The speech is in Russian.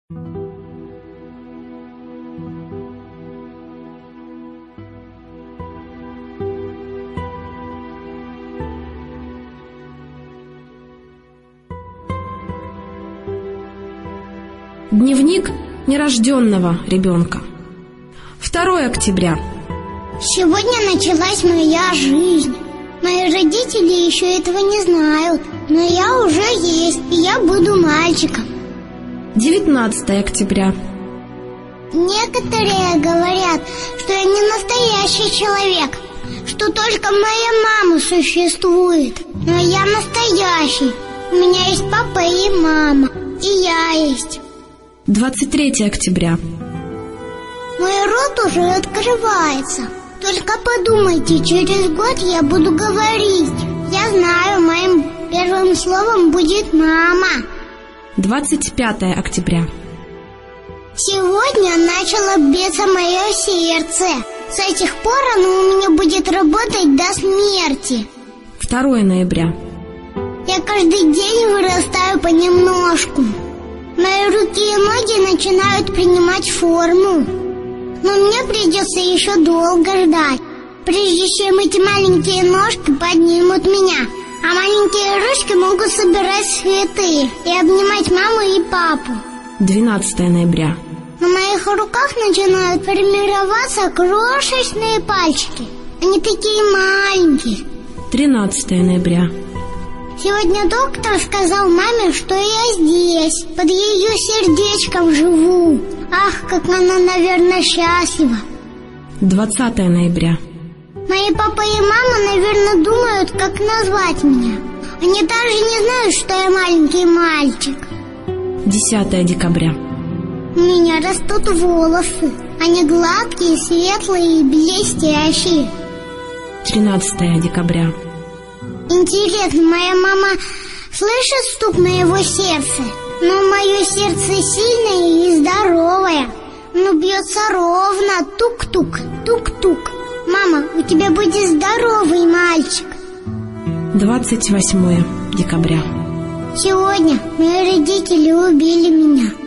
Дневник нерожденного ребенка. 2 октября. Сегодня началась моя жизнь. Мои родители еще этого не знают, но я уже есть, и я буду мальчиком. 19 октября. Некоторые говорят, что я не настоящий человек, что только моя мама существует. Но я настоящий. У меня есть папа и мама, и я есть. 23 октября. Мой рот уже открывается. Только подумайте, через год я буду говорить. Я знаю, моим первым словом будет мама. 25 октября. Сегодня начало биться мое сердце. С этих пор оно у меня будет работать до смерти. 2 ноября. Я каждый день вырастаю понемножку. Мои руки и ноги начинают принимать форму. Но мне придется еще долго ждать, прежде чем эти маленькие ножки поднимут меня. А маленькие ручки могут собирать цветы и обнимать маму и папу. 12 ноября. На моих руках начинают формироваться крошечные пальчики. Они такие маленькие. 13 ноября. Сегодня доктор сказал маме, что я здесь, под ее сердечком живу. Ах, как она, наверное, счастлива. 20 ноября. Мои папа и мама, наверное, думают, как назвать меня. Они даже не знают, что я маленький мальчик. 10 декабря. У меня растут волосы. Они гладкие, светлые и блестящие. 13 декабря. Интересно, моя мама слышит стук моего сердца? Но мое сердце сильное и здоровое. Оно бьется ровно, тук-тук, тук-тук. Мама, у тебя будет здоровый мальчик. 28 декабря. Сегодня мои родители убили меня.